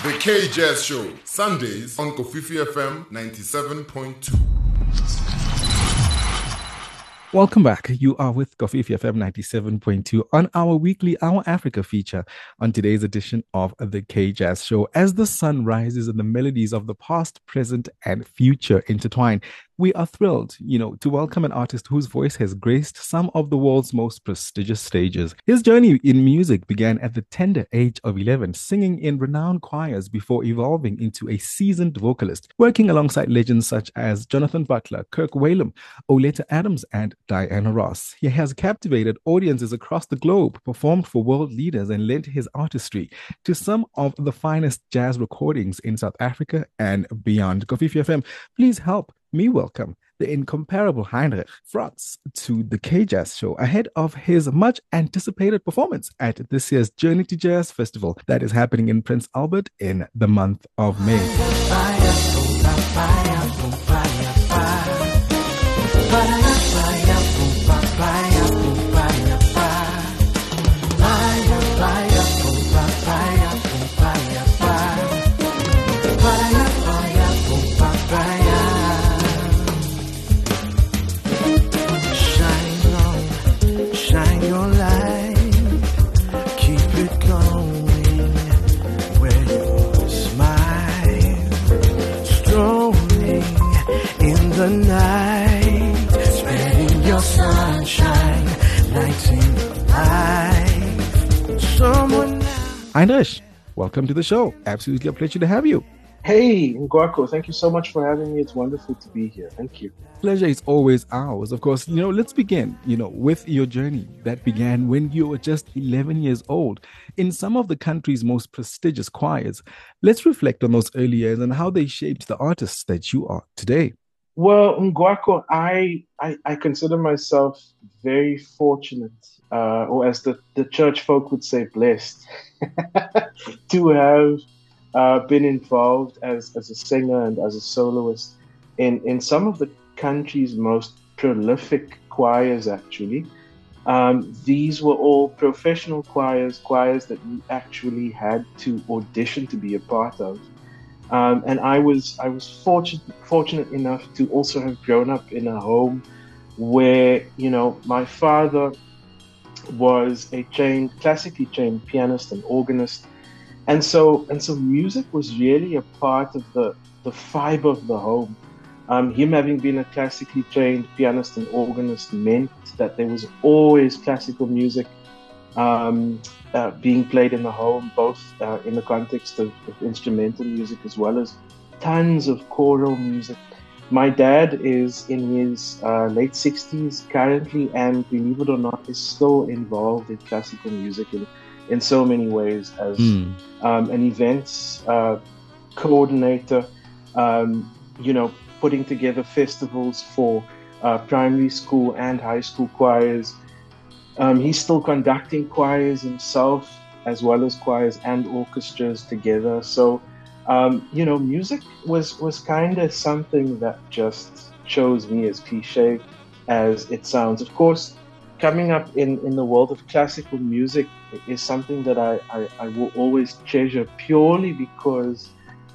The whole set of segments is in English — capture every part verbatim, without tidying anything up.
The K-Jazz Show, Sundays on Kofifi F M ninety-seven point two. Welcome back. You are with Kofifi F M ninety-seven point two on our weekly Our Africa feature on today's edition of The K-Jazz Show. As the sun rises and the melodies of the past, present, and future intertwine, we are thrilled, you know, to welcome an artist whose voice has graced some of the world's most prestigious stages. His journey in music began at the tender age of eleven, singing in renowned choirs before evolving into a seasoned vocalist, working alongside legends such as Jonathan Butler, Kirk Whalum, Oleta Adams, and Diana Ross. He has captivated audiences across the globe, performed for world leaders, and lent his artistry to some of the finest jazz recordings in South Africa and beyond. Kofifi F M, please help me welcome the incomparable Heinrich Franz to the K-Jazz Show ahead of his much anticipated performance at this year's Journey to Jazz Festival that is happening in Prince Albert in the month of May. The night, spreading your sunshine, lighting life. Someone now. Heinrich, welcome to the show. Absolutely a pleasure to have you. Hey, Ngwako, thank you so much for having me. It's wonderful to be here. Thank you. Pleasure is always ours. Of course, you know, let's begin, you know, with your journey that began when you were just eleven years old in some of the country's most prestigious choirs. Let's reflect on those early years and how they shaped the artists that you are today. Well, Ngwako, I, I I consider myself very fortunate, uh, or as the, the church folk would say, blessed, to have uh, been involved as, as a singer and as a soloist in, in some of the country's most prolific choirs, actually. Um, these were all professional choirs, choirs that you actually had to audition to be a part of. Um, and I was I was fortunate fortunate enough to also have grown up in a home where, you know, my father was a trained, classically trained pianist and organist, and so and so music was really a part of the the fibre of the home. Um, him having been a classically trained pianist and organist meant that there was always classical music Um, uh, being played in the home, both uh, in the context of, of instrumental music as well as tons of choral music. My dad is in his uh, late sixties currently, and believe it or not, is still involved in classical music in, in so many ways as mm. um, an events uh, coordinator, um, you know, putting together festivals for uh, primary school and high school choirs. Um, he's still conducting choirs himself, as well as choirs and orchestras together. So, um, you know, music was, was kind of something that just chose me, as cliche as it sounds. Of course, coming up in, in the world of classical music is something that I, I, I will always treasure, purely because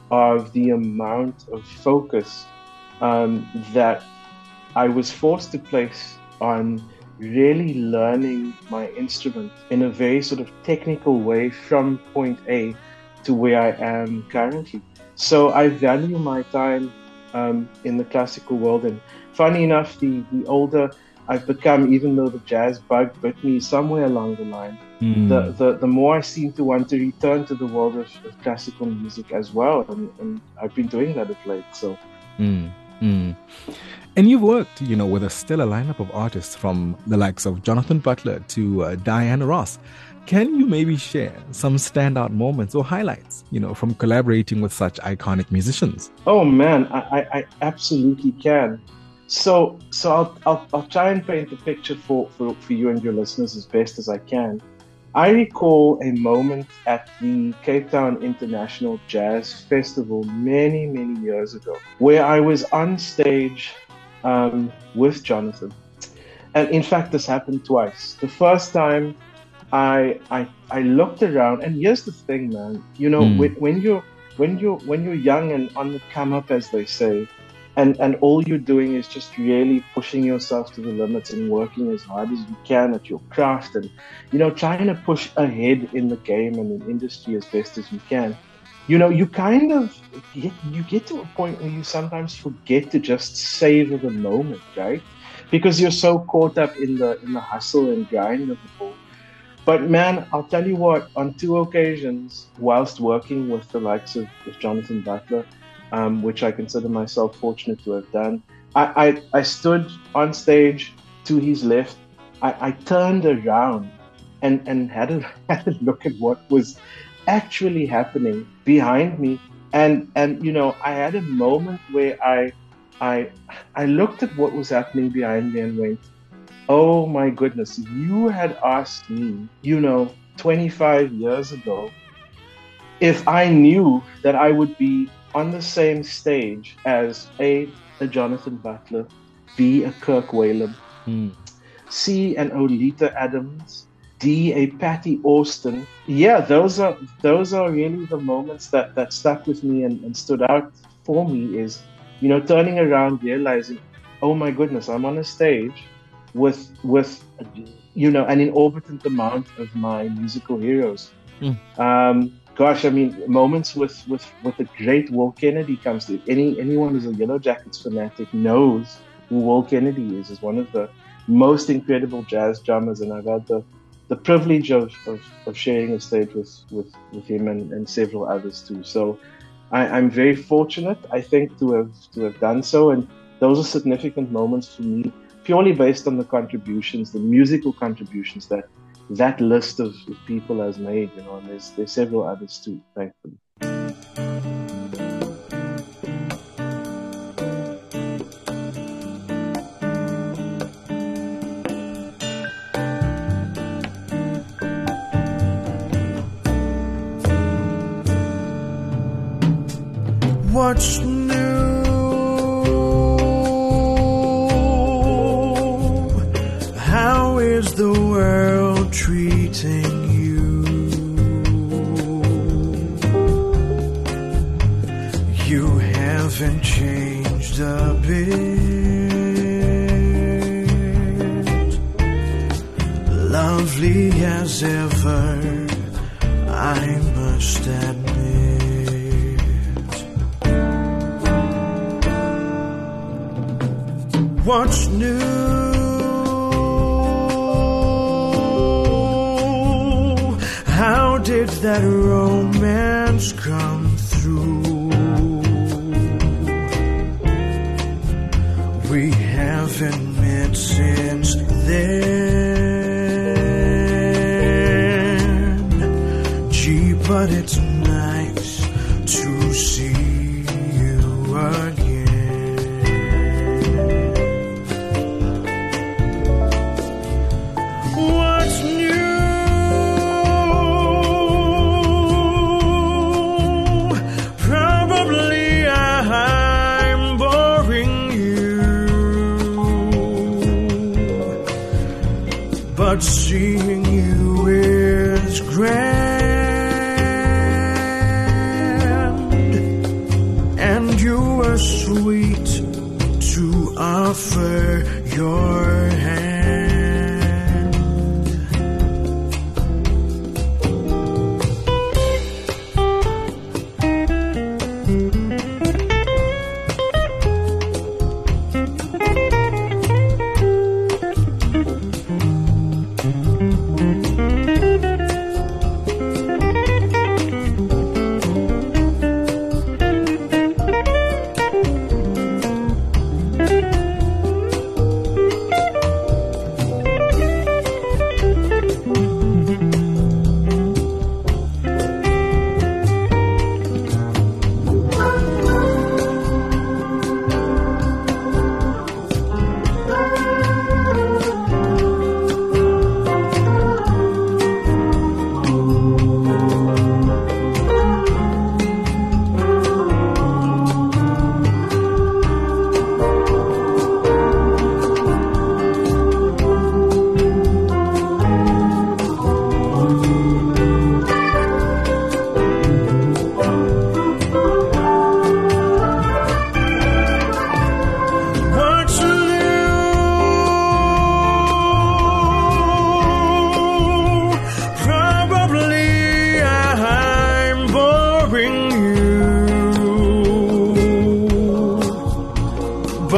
of the amount of focus um, that I was forced to place on really learning my instrument in a very sort of technical way from point A to where I am currently. So I value my time um, in the classical world. And funny enough, the, the older I've become, even though the jazz bug bit me somewhere along the line, mm. the, the, the more I seem to want to return to the world of, of classical music as well. And, and I've been doing that of late. So. Mm. Mm. And you've worked, you know, with a stellar lineup of artists from the likes of Jonathan Butler to uh, Diana Ross. Can you maybe share some standout moments or highlights, you know, from collaborating with such iconic musicians? Oh man, I, I, I absolutely can. So, so I'll, I'll, I'll try and paint the picture for, for, for you and your listeners as best as I can. I recall a moment at the Cape Town International Jazz Festival many, many years ago, where I was on stage um, with Jonathan. And in fact, this happened twice. The first time I, I, I looked around, and here's the thing, man, you know, mm. when, when you're, when you're when you're young and on the come up, as they say, and and all you're doing is just really pushing yourself to the limits and working as hard as you can at your craft, and you know, trying to push ahead in the game and in industry as best as you can. You know, you kind of get, you get to a point where you sometimes forget to just savor the moment, right? Because you're so caught up in the in the hustle and grind of it all. But man, I'll tell you what, on two occasions, whilst working with the likes of, of Jonathan Butler, um, which I consider myself fortunate to have done, I, I, I stood on stage to his left. I, I turned around and, and had, a, had a look at what was actually happening behind me. And, and you know, I had a moment where I, I, I looked at what was happening behind me and went, oh my goodness, you had asked me, you know, twenty-five years ago, if I knew that I would be on the same stage as A, a Jonathan Butler, B, a Kirk Whalum, mm. C, an Oleta Adams, D, a Patty Austin. Yeah, those are those are really the moments that, that stuck with me and, and stood out for me is, you know, turning around, realizing, oh my goodness, I'm on a stage with with you know an inordinate amount of my musical heroes. Mm. Um, gosh, I mean, moments with with with the great Will Kennedy comes to any anyone who's a Yellow Jackets fanatic knows who Will Kennedy is. Is one of the most incredible jazz drummers, and I've had the the privilege of of, of sharing a stage with with, with him and, and several others too. So I, I'm very fortunate, I think, to have to have done so, and those are significant moments for me, purely based on the contributions, the musical contributions that that list of people has made, you know, and there's there's several others too, thankfully. What's new? How is the world treating you? You haven't changed a bit. Lovely as ever, I must admit. What's new? How did that romance come through? We haven't met since then. Gee, but it's nice to see you again. But seeing you is grand, and you are sweet to offer your hand.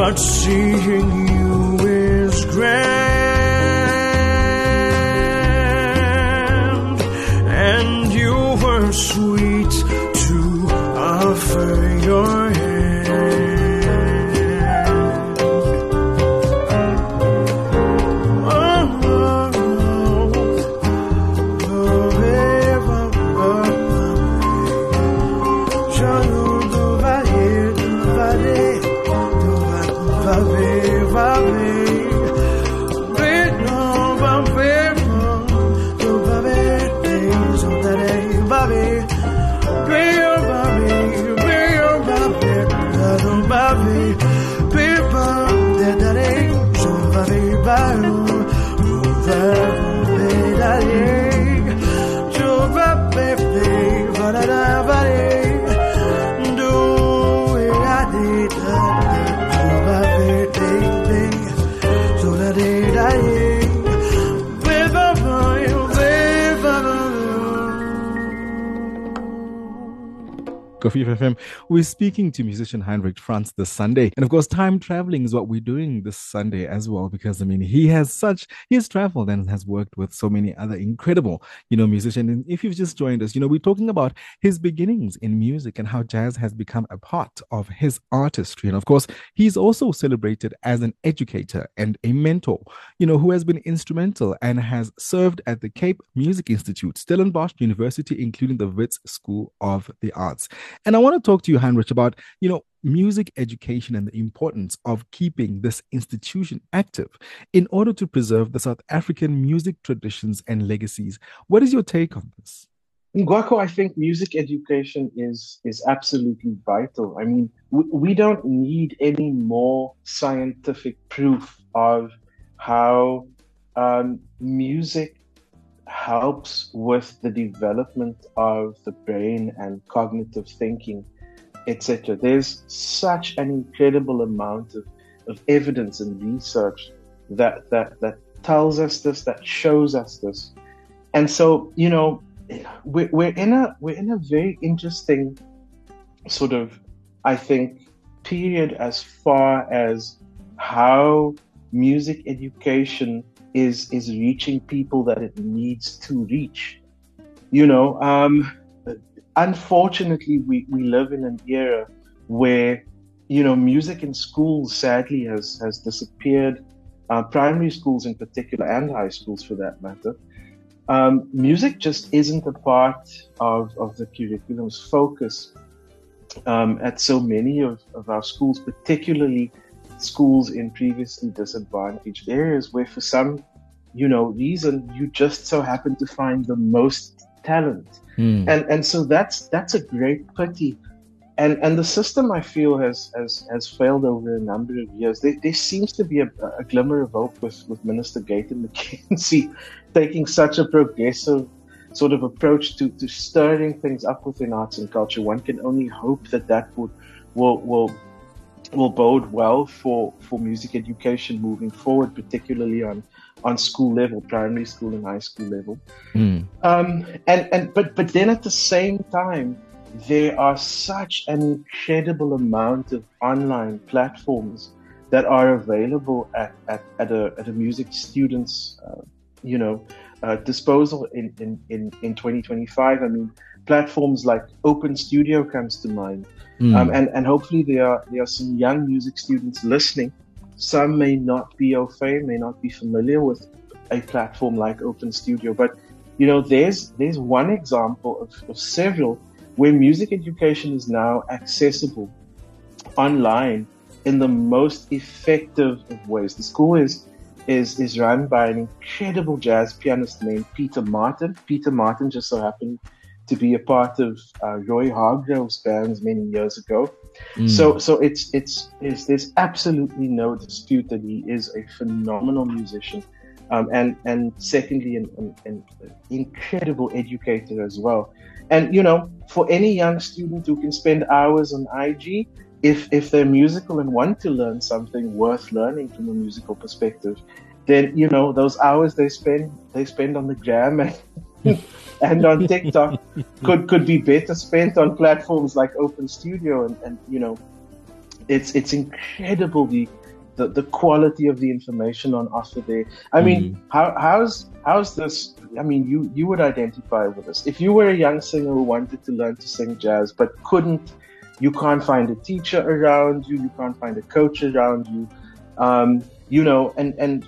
but seeing you is grand, and you were sweet to offer your hand. Kofi F M. We're speaking to musician Heinrich Franz this Sunday. And of course, time traveling is what we're doing this Sunday as well, because I mean, he has such, he has traveled and has worked with so many other incredible, you know, musicians. And if you've just joined us, you know, we're talking about his beginnings in music and how jazz has become a part of his artistry. And of course, he's also celebrated as an educator and a mentor, you know, who has been instrumental and has served at the Cape Music Institute, Stellenbosch University, including the Wits School of the Arts. And I want to talk to you, Heinrich, about, you know, music education and the importance of keeping this institution active in order to preserve the South African music traditions and legacies. What is your take on this? Ngwako, I think music education is is absolutely vital. I mean, we, we don't need any more scientific proof of how um, music helps with the development of the brain and cognitive thinking, et cetera. There's such an incredible amount of, of evidence and research that, that that tells us this, that shows us this. And so, you know, we're, we're in a we're in a very interesting sort of, I think, period as far as how music education is is reaching people that it needs to reach. You know, um, unfortunately, we, we live in an era where, you know, music in schools sadly has, has disappeared, uh, primary schools in particular, and high schools for that matter. Um, music just isn't a part of, of the curriculum's focus um, at so many of, of our schools, particularly schools in previously disadvantaged areas where for some, you know, reason you just so happen to find the most talent. Mm. And and so that's that's a great pity. And and the system, I feel, has has, has failed over a number of years. There, there seems to be a, a glimmer of hope with, with Minister Gayton McKenzie taking such a progressive sort of approach to, to stirring things up within arts and culture. One can only hope that that would will will will bode well for, for music education moving forward, particularly on, on school level, primary school and high school level. Mm. Um, and, and but but then at the same time, there are such an incredible amount of online platforms that are available at, at, at, a, at a music student's uh, you know, uh, disposal in, in, in, in twenty twenty-five. I mean, platforms like Open Studio comes to mind. Mm. Um, and, and hopefully there are there are some young music students listening. Some may not be au fait, may not be familiar with a platform like Open Studio, but you know, there's there's one example of, of several where music education is now accessible online in the most effective of ways. The school is is is run by an incredible jazz pianist named Peter Martin. Peter Martin just so happened to be a part of uh, Roy Hargrove's bands many years ago. Mm. So, so it's, it's, it's, there's absolutely no dispute that he is a phenomenal musician. Um, and, and secondly, an, an, an incredible educator as well. And, you know, for any young student who can spend hours on I G, if, if they're musical and want to learn something worth learning from a musical perspective, then, you know, those hours they spend, they spend on the gram and, and on TikTok could, could be better spent on platforms like Open Studio and, and, you know, it's it's incredible the, the the quality of the information on offer there. I mean, Mm. how how's how's this? I mean, you you would identify with this. If you were a young singer who wanted to learn to sing jazz but couldn't, you can't find a teacher around you, you can't find a coach around you, um, you know, and and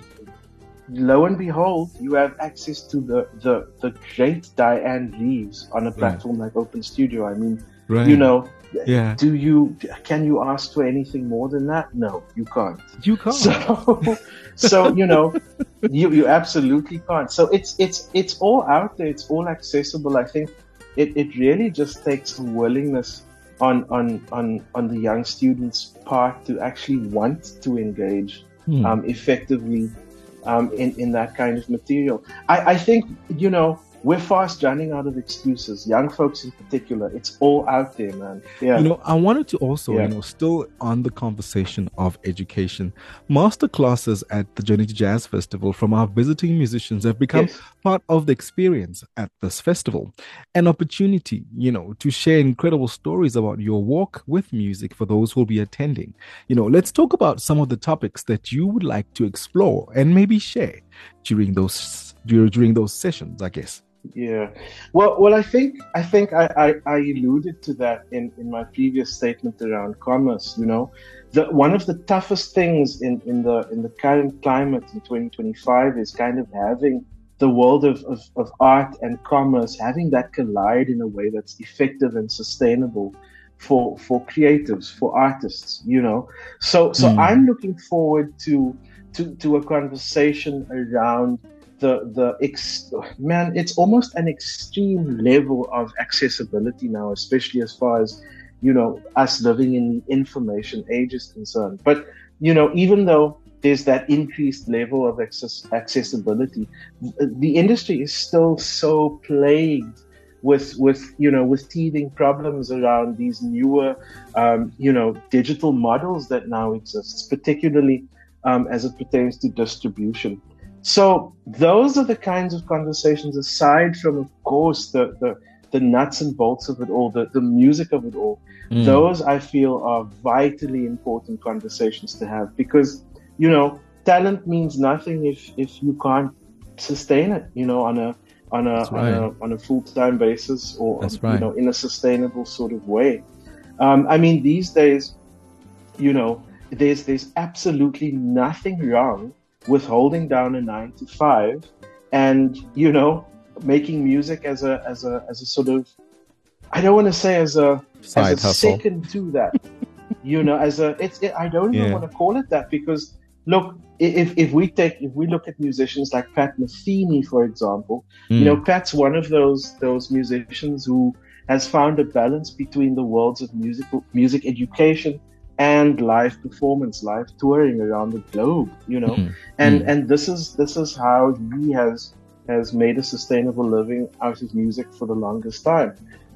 lo and behold, you have access to the the the great Diane Reeves on a platform like Open Studio. I mean, Right. you know, Yeah. do you can you ask for anything more than that? No, you can't. You can't. So, so you know, you you absolutely can't. So it's it's it's all out there. It's all accessible. I think it, it really just takes a willingness on on on on the young students' part to actually want to engage Hmm. um, effectively um, in in that kind of material. I, I think you know. We're fast running out of excuses, young folks in particular. It's all out there, man. Yeah. You know, I wanted to also, Yeah. you know, still on the conversation of education, master classes at the Journey to Jazz Festival from our visiting musicians have become Yes. part of the experience at this festival. An opportunity, you know, to share incredible stories about your walk with music for those who will be attending. You know, let's talk about some of the topics that you would like to explore and maybe share during those dur- during those sessions, I guess. Yeah. Well, well, I think I think I, I, I alluded to that in, in my previous statement around commerce. You know, the one of the toughest things in, in the in the current climate in twenty twenty-five is kind of having the world of, of, of art and commerce, having that collide in a way that's effective and sustainable for for creatives, for artists. You know, so so Mm. I'm looking forward to to to a conversation around the the ex- man, it's almost an extreme level of accessibility now, especially as far as you know us living in the information age is concerned. But you know, even though there's that increased level of access- accessibility, the industry is still so plagued with with you know with teething problems around these newer um, you know digital models that now exist, particularly um, as it pertains to distribution. So those are the kinds of conversations, aside from, of course, the, the, the nuts and bolts of it all, the, the music of it all. Mm. Those, I feel, are vitally important conversations to have because, you know, talent means nothing if, if you can't sustain it, you know, on a on a, That's on right. a on a full-time basis or, That's you right. know, in a sustainable sort of way. Um, I mean, these days, you know, there's there's absolutely nothing wrong with holding down a nine to five and, you know, making music as a as a as a sort of, I don't want to say as a Side as a hustle. second to that, you know, as a it's it, I don't even Yeah. want to call it that because look, i- if if we take if we look at musicians like Pat Metheny, for example, Mm. you know, Pat's one of those those musicians who has found a balance between the worlds of musical music education and live performance, live touring around the globe, you know, Mm. and Mm. and this is this is how he has has made a sustainable living out of music for the longest time.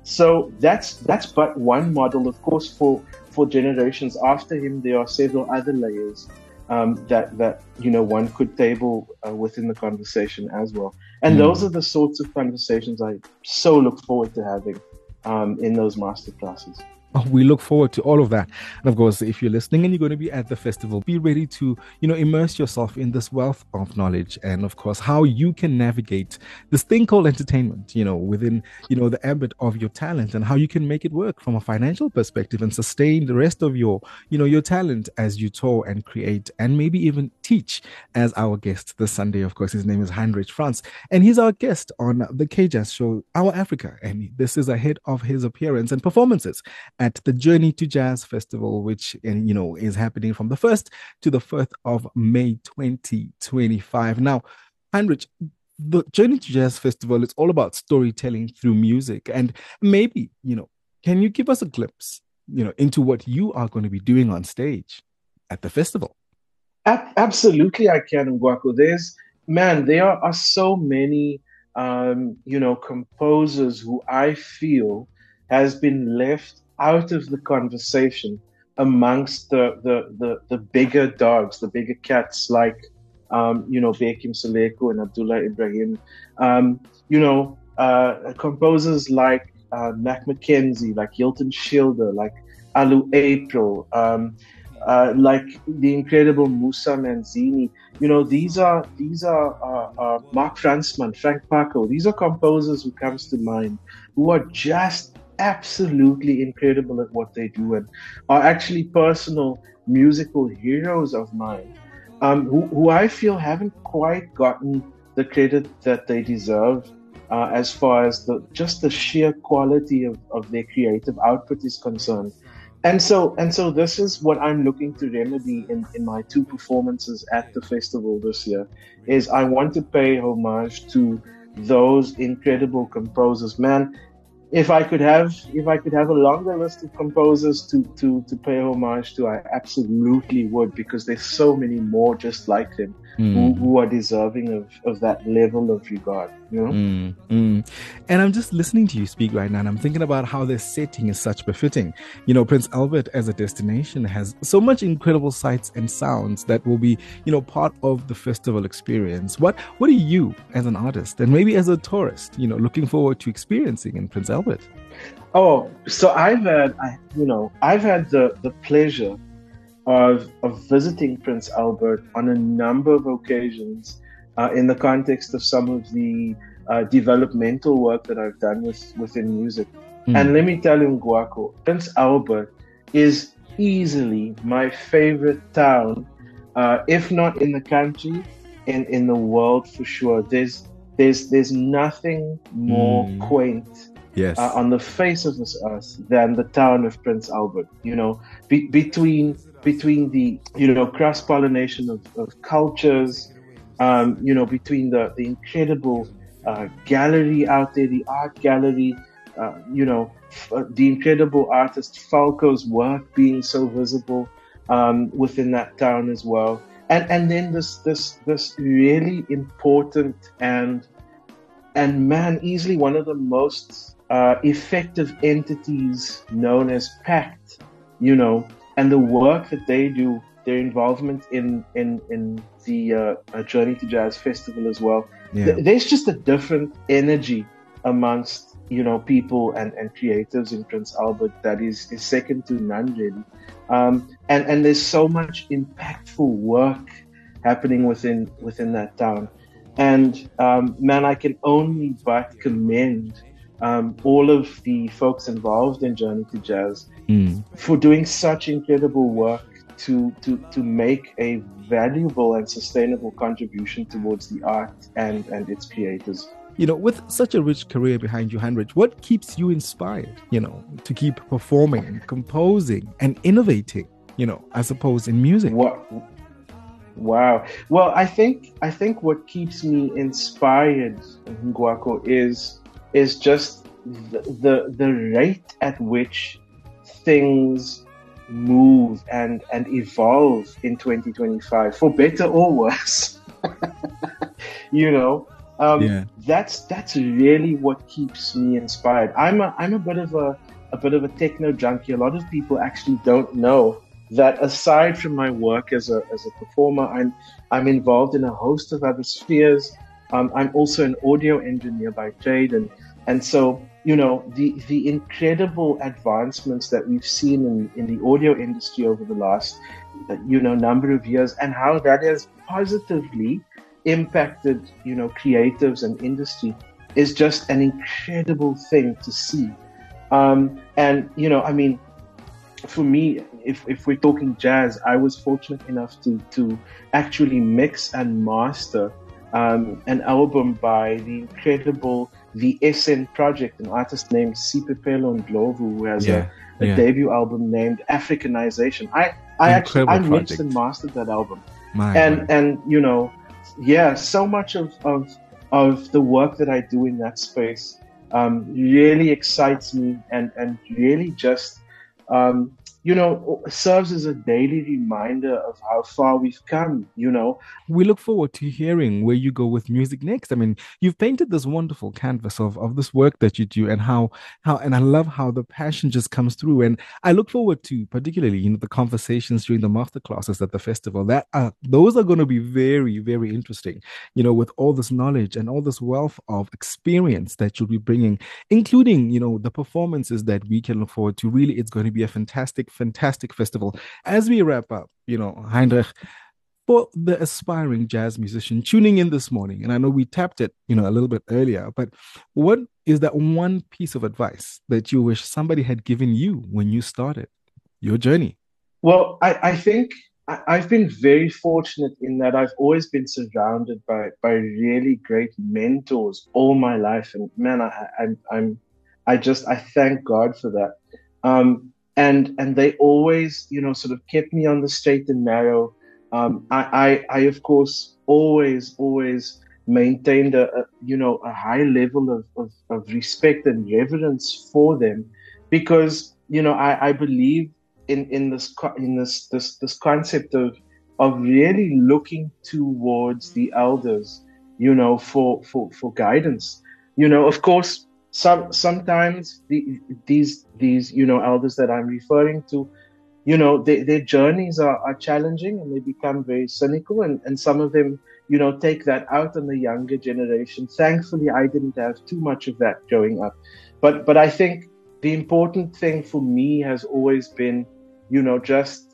So that's that's but one model. Of course, for for generations after him, there are several other layers um, that that you know one could table uh, within the conversation as well. And Mm. those are the sorts of conversations I so look forward to having um, in those master classes. Oh, we look forward to all of that. And of course, if you're listening and you're going to be at the festival, be ready to, you know, immerse yourself in this wealth of knowledge and, of course, how you can navigate this thing called entertainment, you know, within, you know, the ambit of your talent and how you can make it work from a financial perspective and sustain the rest of your, you know, your talent as you tour and create and maybe even teach. As our guest this Sunday, of course, his name is Heinrich Franz, and he's our guest on the K-Jazz show, Our Africa. And this is ahead of his appearance and performances at the Journey to Jazz Festival, which, and you know, is happening from the first to the fourth of May twenty twenty-five. Now, Heinrich, the Journey to Jazz Festival is all about storytelling through music. And maybe, you know, can you give us a glimpse, you know, into what you are going to be doing on stage at the festival? Ab- absolutely, I can, Ngwako. There's, man, there are so many, um, you know, composers who I feel has been left out of the conversation amongst the the the, the bigger dogs, the bigger cats like, um, you know, Bekim Saleko and Abdullah Ibrahim. Um, you know, uh, composers like uh, Mac McKenzie, like Hilton Schilder, like Alu April, um, uh, like the incredible Musa Manzini. You know, these are these are uh, uh, Mark Fransman, Frank Paco. These are composers who comes to mind who are just absolutely incredible at what they do and are actually personal musical heroes of mine, um, who, who I feel haven't quite gotten the credit that they deserve uh, as far as the just the sheer quality of, of their creative output is concerned. And so and so this is what I'm looking to remedy in, in my two performances at the festival this year, is I want to pay homage to those incredible composers. Man, if I could have if I could have a longer list of composers to, to, to pay homage to, I absolutely would, because there's so many more just like them mm. who, who are deserving of, of that level of regard, you know? Mm, mm. And I'm just listening to you speak right now, and I'm thinking about how this setting is such befitting. You know, Prince Albert as a destination has so much incredible sights and sounds that will be, you know, part of the festival experience. What what are you as an artist and maybe as a tourist, you know, looking forward to experiencing in Prince Albert? Oh, so I've had, I, you know, I've had the, the pleasure of of visiting Prince Albert on a number of occasions uh, in the context of some of the uh, developmental work that I've done with, within music. Mm. And let me tell you, Ngwako, Prince Albert is easily my favorite town, uh, if not in the country, in, in the world for sure. There's there's there's nothing more mm. quaint Yes. Uh, on the face of this earth than the town of Prince Albert. You know, be, between between the you know cross pollination of, of cultures, um, you know, between the the incredible uh, gallery out there, the art gallery, uh, you know, f- the incredible artist Falco's work being so visible um, within that town as well, and and then this this this really important and and man, easily one of the most Uh, effective entities known as PACT, you know, and the work that they do, their involvement in in in the uh, Journey to Jazz Festival as well. Yeah. Th- there's just a different energy amongst you know people and, and creatives in Prince Albert that is, is second to none, really. Um, and and there's so much impactful work happening within within that town. And um, man, I can only but commend Um, all of the folks involved in Journey to Jazz mm. for doing such incredible work to, to, to make a valuable and sustainable contribution towards the art and, and its creators. You know, with such a rich career behind you, Heinrich, what keeps you inspired, you know, to keep performing, composing, and innovating, you know, I suppose, in music? What? Wow. Well, I think I think what keeps me inspired, Ngwako, is is just the, the the rate at which things move and, and evolve in twenty twenty-five, for better or worse. you know, um, yeah. that's that's really what keeps me inspired. I'm a I'm a bit of a a bit of a techno junkie. A lot of people actually don't know that aside from my work as a as a performer, I'm I'm involved in a host of other spheres. Um, I'm also an audio engineer by trade, and and so you know the the incredible advancements that we've seen in, in the audio industry over the last you know number of years, and how that has positively impacted you know creatives and industry is just an incredible thing to see. Um, and you know, I mean, for me, if if we're talking jazz, I was fortunate enough to to actually mix and master um, an album by the incredible The S N Project, an artist named Sipepelo Ndlovu, who has yeah, a, a yeah. debut album named Africanization. I I actually I mixed project. and mastered that album, My and God. and you know, yeah, so much of of of the work that I do in that space um, really excites me and and really just um, you know, serves as a daily reminder of how far we've come, you know. We look forward to hearing where you go with music next. I mean, you've painted this wonderful canvas of, of this work that you do, and how how and I love how the passion just comes through. And I look forward to particularly, you know, the conversations during the master classes at the festival. That are those are going to be very, very interesting, you know, with all this knowledge and all this wealth of experience that you'll be bringing, including, you know, the performances that we can look forward to. Really, it's going to be a fantastic, fantastic festival. As we wrap up, you know, Heinrich, for the aspiring jazz musician tuning in this morning, and I know we tapped it, you know, a little bit earlier, but what is that one piece of advice that you wish somebody had given you when you started your journey? Well, I, I think I, I've been very fortunate in that I've always been surrounded by by really great mentors all my life, and man, I, I'm I'm I just I thank God for that. Um, and and they always, you know, sort of kept me on the straight and narrow. Um, I, I, I, of course, always, always maintained a, a you know, a high level of, of, of respect and reverence for them, because, you know, I, I believe in, in this in this, this this concept of of really looking towards the elders, you know, for for, for guidance. You know, of course, some sometimes the, these these you know elders that I'm referring to, you know, they, their journeys are, are challenging, and they become very cynical, and, and some of them, you know, take that out on the younger generation. Thankfully, I didn't have too much of that growing up. But but I think the important thing for me has always been, you know, just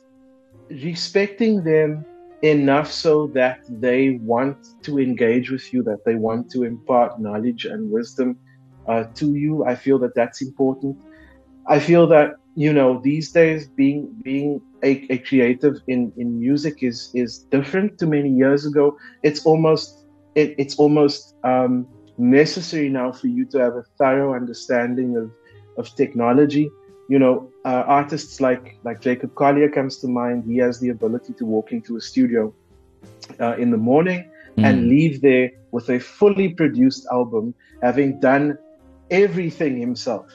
respecting them enough so that they want to engage with you, that they want to impart knowledge and wisdom uh, to you. I feel that that's important. I feel that, you know, these days being being a, a creative in, in music is is different to many years ago. It's almost it, it's almost um, necessary now for you to have a thorough understanding of, of technology. You know, uh, artists like like Jacob Collier comes to mind. He has the ability to walk into a studio uh, in the morning mm. and leave there with a fully produced album, having done everything himself.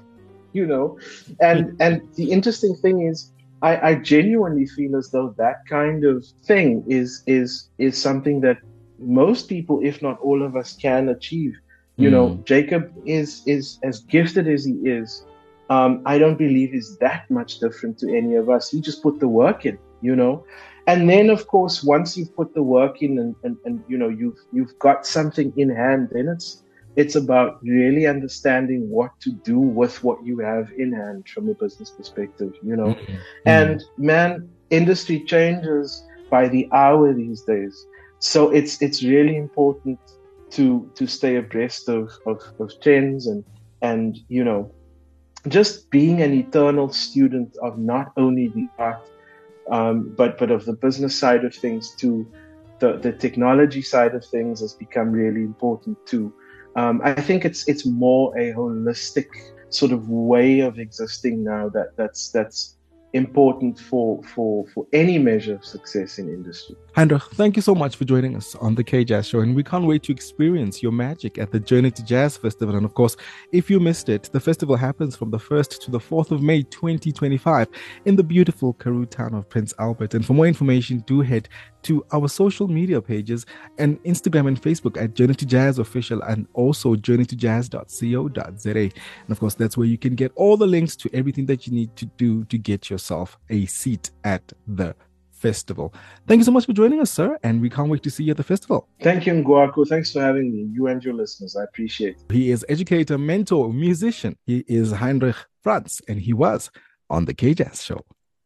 You know, and and the interesting thing is, I, I genuinely feel as though that kind of thing is is is something that most people, if not all of us, can achieve. You mm. know, Jacob is is as gifted as he is. Um, I don't believe he's that much different to any of us. He just put the work in, you know. And then, of course, once you've put the work in, and, and, and you know, you've you've got something in hand, then it's It's about really understanding what to do with what you have in hand from a business perspective, you know. Mm-hmm. And man, industry changes by the hour these days. So it's it's really important to to stay abreast of, of, of trends, and and you know, just being an eternal student of not only the art, um, but but of the business side of things too. The the technology side of things has become really important too. Um, I think it's it's more a holistic sort of way of existing now that that's that's important for for for any measure of success in industry. Heinrich, thank you so much for joining us on the K-Jazz Show, and we can't wait to experience your magic at the Journey to Jazz Festival. And of course, if you missed it, the festival happens from the first to the fourth of May twenty twenty-five in the beautiful Karoo town of Prince Albert. And for more information, do head to our social media pages and Instagram and Facebook at Journey to Jazz Official, and also journey to jazz dot co dot za. And of course, that's where you can get all the links to everything that you need to do to get yourself a seat at the festival. Thank you so much for joining us, sir, and we can't wait to see you at the festival. Thank you, Ngwako. Thanks for having me, you and your listeners. I appreciate it. He is educator, mentor, musician. He is Heinrich Franz, and he was on the K-Jazz Show.